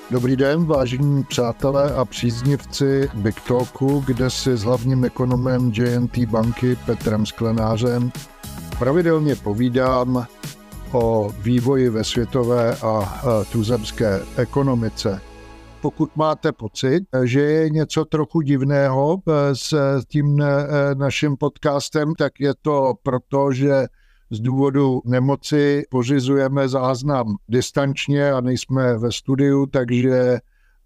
Dobrý den, vážení přátelé a příznivci Big Talku, kde si s hlavním ekonomem J&T banky Petrem Sklenářem pravidelně povídám o vývoji ve světové a tuzemské ekonomice. Pokud máte pocit, že je něco trochu divného s tím naším podcastem, tak je to proto, že z důvodu nemoci pořizujeme záznam distančně a nejsme ve studiu, takže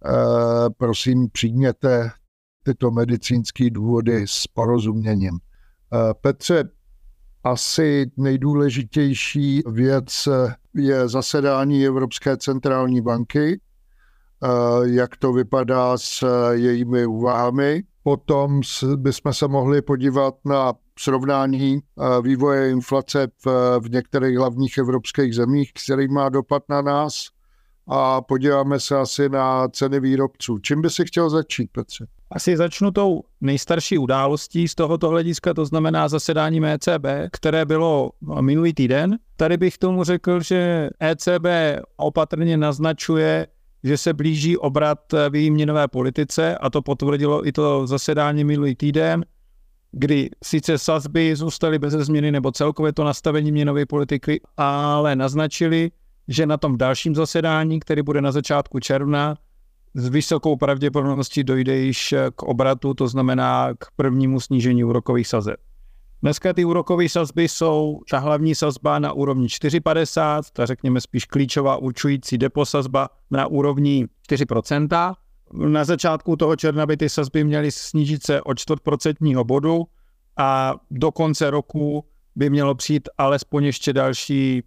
prosím přijměte tyto medicínské důvody s porozuměním. Petře, asi nejdůležitější věc je zasedání Evropské centrální banky, jak to vypadá s jejími úvahami. Potom bychom se mohli podívat na srovnání vývoje inflace v některých hlavních evropských zemích, který má dopad na nás, a podíváme se asi na ceny výrobců. Čím by si chtěl začít, Petře? Asi začnu tou nejstarší událostí z tohoto hlediska, to znamená zasedání ECB, které bylo minulý týden. Tady bych tomu řekl, že ECB opatrně naznačuje, že se blíží obrat v její měnové politice, a to potvrdilo i to zasedání minulý týden, kdy sice sazby zůstaly bez změny nebo celkově to nastavení měnové politiky, ale naznačili, že na tom dalším zasedání, který bude na začátku června, s vysokou pravděpodobností dojde již k obratu, to znamená k prvnímu snížení úrokových sazeb. Dneska ty úrokové sazby jsou ta hlavní sazba na úrovni 4,50, ta řekněme spíš klíčová určující depo sazba na úrovni 4%. Na začátku toho června by ty sazby měly snížit se o 4% bodu a do konce roku by mělo přijít alespoň ještě další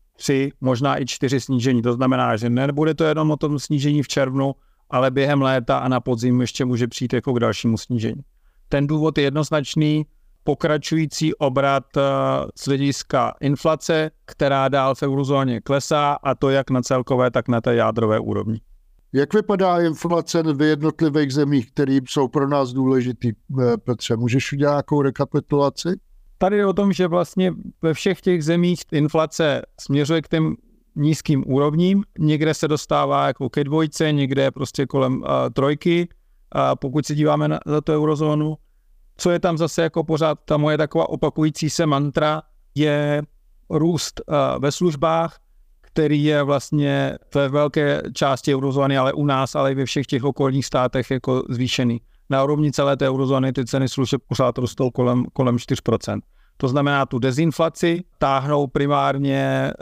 3, možná i 4 snížení. To znamená, že nebude to jenom o tom snížení v červnu, ale během léta a na podzim ještě může přijít jako k dalšímu snížení. Ten důvod je jednoznačný, pokračující obrat z hlediska inflace, která dál v eurozóně klesá, a to jak na celkové, tak na té jádrové úrovni. Jak vypadá inflace v jednotlivých zemích, které jsou pro nás důležitý, Petře? Můžeš udělat nějakou rekapitulaci? Tady je o tom, že vlastně ve všech těch zemích inflace směřuje k těm nízkým úrovním. Někde se dostává jako ke 2, někde prostě kolem 3. Pokud se díváme na tu eurozónu, co je tam zase jako pořád ta moje taková opakující se mantra, je růst ve službách, který je vlastně ve velké části eurozóny, ale u nás, ale i ve všech těch okolních státech jako zvýšený. Na úrovni celé té eurozóny ty ceny služeb pořád rostou kolem 4%. To znamená, tu dezinflaci táhnou primárně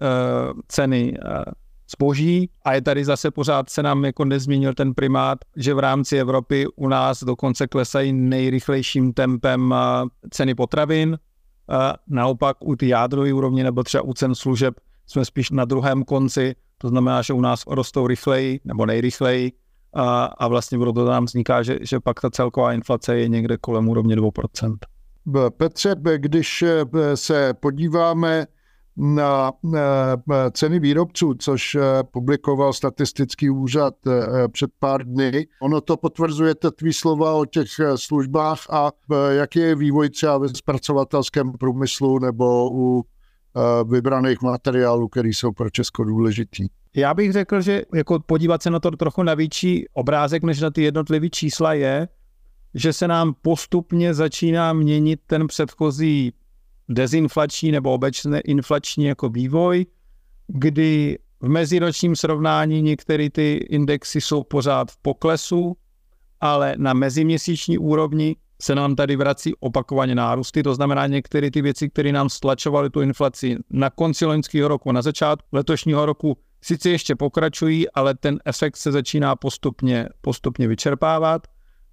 ceny zboží, a je tady zase pořád se nám jako nezměnil ten primát, že v rámci Evropy u nás dokonce klesají nejrychlejším tempem ceny potravin. Naopak u ty jádrové úrovně nebo třeba u cen služeb jsme spíš na druhém konci, to znamená, že u nás rostou rychleji nebo nejrychleji a vlastně proto nám vzniká, že pak ta celková inflace je někde kolem úrovně 2%. Petře, když se podíváme na ceny výrobců, což publikoval statistický úřad před pár dny, ono to potvrzuje tvý slova o těch službách, a jaký je vývoj třeba ve zpracovatelském průmyslu nebo u vybraných materiálů, které jsou pro Česko důležitý. Já bych řekl, že jako podívat se na to trochu na větší obrázek, než na ty jednotlivé čísla, je, že se nám postupně začíná měnit ten předchozí dezinflační nebo obecně inflační jako vývoj, kdy v meziročním srovnání některé ty indexy jsou pořád v poklesu, ale na meziměsíční úrovni se nám tady vrací opakovaně nárůsty. To znamená, některé ty věci, které nám stlačovaly tu inflaci na konci loňského roku, na začátku letošního roku, sice ještě pokračují, ale ten efekt se začíná postupně vyčerpávat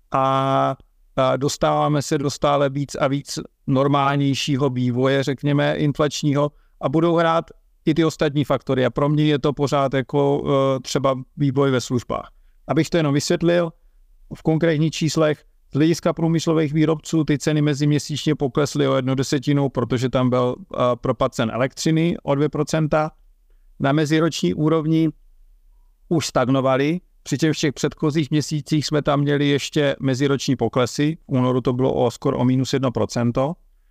a dostáváme se do stále víc a víc normálnějšího vývoje, řekněme, inflačního, a budou hrát i ty ostatní faktory. A pro mě je to pořád jako třeba vývoj ve službách. Abych to jenom vysvětlil, v konkrétních číslech z hlediska průmyslových výrobců ty ceny meziměsíčně poklesly o 1/10, protože tam byl propad cen elektřiny o 2%. Na meziroční úrovni už stagnovaly, přičemž v těch předchozích měsících jsme tam měli ještě meziroční poklesy. V únoru to bylo skoro o -1%.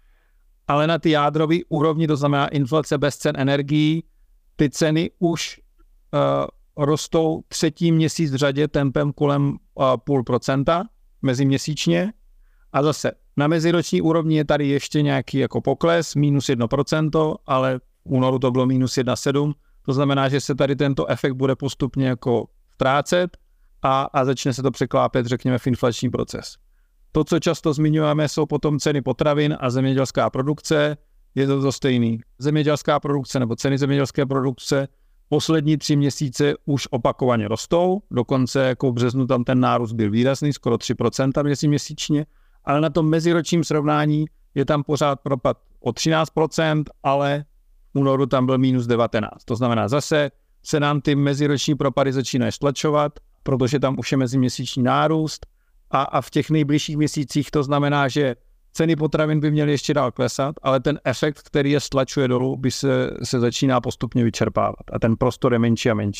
Ale na ty jádrové úrovni, to znamená inflace bez cen energií, ty ceny už rostou třetí měsíc v řadě tempem kolem 0,5% meziměsíčně. A zase na meziroční úrovni je tady ještě nějaký jako pokles, minus 1%, ale v únoru to bylo minus 1,7%. To znamená, že se tady tento efekt bude postupně jako ztrácet a začne se to překlápět, řekněme, v inflační proces. To, co často zmiňujeme, jsou potom ceny potravin a zemědělská produkce. Je to stejný. Zemědělská produkce nebo ceny zemědělské produkce poslední 3 měsíce už opakovaně rostou. Dokonce jako v březnu tam ten nárůst byl výrazný, skoro 3% měsíčně. Ale na tom meziročním srovnání je tam pořád propad o 13%, ale v únoru tam byl minus 19%. To znamená, zase se nám ty meziroční propady začínají stlačovat, protože tam už je meziměsíční nárůst a v těch nejbližších měsících to znamená, že ceny potravin by měly ještě dál klesat, ale ten efekt, který je stlačuje dolů, by se začíná postupně vyčerpávat a ten prostor je menší a menší.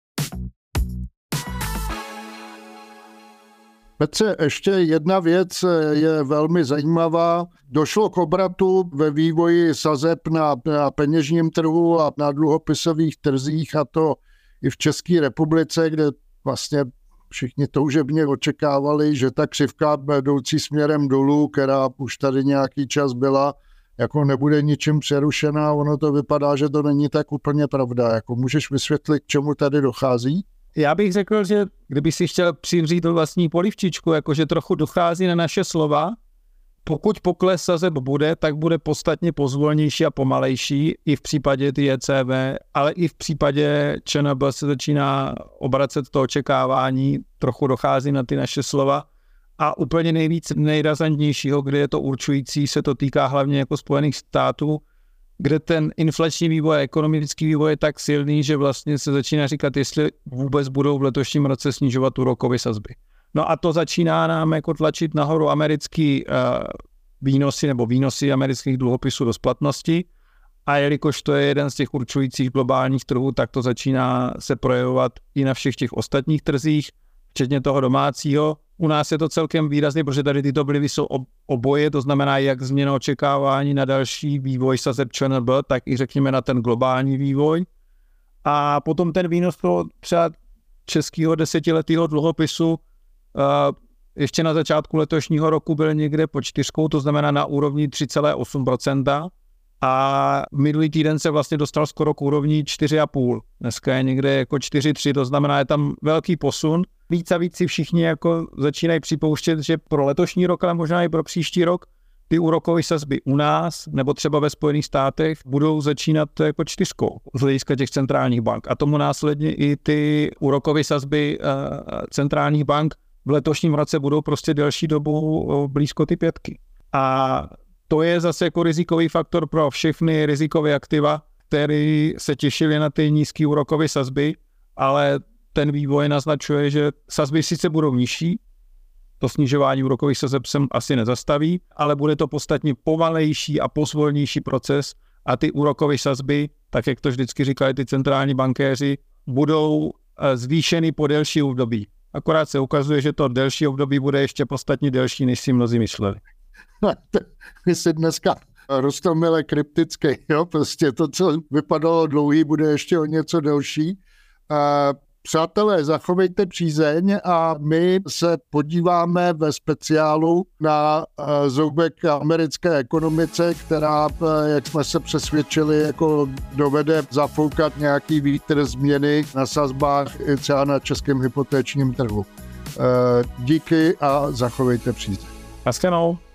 Petře, ještě jedna věc je velmi zajímavá. Došlo k obratu ve vývoji sazeb na peněžním trhu a na dluhopisových trzích, a to i v České republice, kde vlastně všichni toužebně očekávali, že ta křivka jdoucí směrem dolů, která už tady nějaký čas byla, jako nebude ničím přerušená. Ono to vypadá, že to není tak úplně pravda. Jako můžeš vysvětlit, k čemu tady dochází? Já bych řekl, že kdyby si chtěl přivřít do vlastní polivčičku, jakože trochu dochází na naše slova, pokud pokles sazeb bude, tak bude podstatně pozvolnější a pomalejší i v případě ty ECB, ale i v případě ČNB se začíná obracet to očekávání, trochu dochází na ty naše slova. A úplně nejrazantnějšího, kde je to určující, se to týká hlavně jako Spojených států, kde ten inflační vývoj a ekonomický vývoj je tak silný, že vlastně se začíná říkat, jestli vůbec budou v letošním roce snižovat úrokové sazby. No a to začíná nám jako tlačit nahoru americký výnosy nebo výnosy amerických dluhopisů do splatnosti. A jelikož to je jeden z těch určujících globálních trhů, tak to začíná se projevovat i na všech těch ostatních trzích, včetně toho domácího. U nás je to celkem výrazně, protože tady tyto vlivy jsou oboje, to znamená jak změna očekávání na další vývoj sazeb ČNB, tak i řekněme na ten globální vývoj. A potom ten výnos toho třeba českého 10letého dluhopisu ještě na začátku letošního roku byl někde pod 4, to znamená na úrovni 3,8%. A minulý týden se vlastně dostal skoro k úrovni 4,5. Dneska je někde jako 4,3, to znamená, je tam velký posun. Víc a víc si všichni jako začínají připouštět, že pro letošní rok, ale možná i pro příští rok, ty úrokové sazby u nás nebo třeba ve Spojených státech budou začínat jako 4 z hlediska těch centrálních bank. A tomu následně i ty úrokové sazby centrálních bank v letošním roce budou prostě delší dobu blízko ty 5. A to je zase jako rizikový faktor pro všechny rizikové aktiva, které se těšily na ty nízké úrokové sazby, ale ten vývoj naznačuje, že sazby sice budou nižší, to snižování úrokových sazeb se asi nezastaví, ale bude to podstatně pomalejší a pozvolnější proces a ty úrokové sazby, tak jak to vždycky říkali ty centrální bankéři, budou zvýšeny po delší období. Akorát se ukazuje, že to delší období bude ještě podstatně delší, než si mnozí mysleli. My si dneska roztomile kryptický, jo? Prostě to, co vypadalo dlouhý, bude ještě o něco delší. Přátelé, zachovejte přízeň a my se podíváme ve speciálu na zoubek americké ekonomice, která, jak jsme se přesvědčili, jako dovede zafoukat nějaký vítr změny na sazbách i třeba na českém hypotéčním trhu. Díky a zachovejte přízeň. Naschledanou.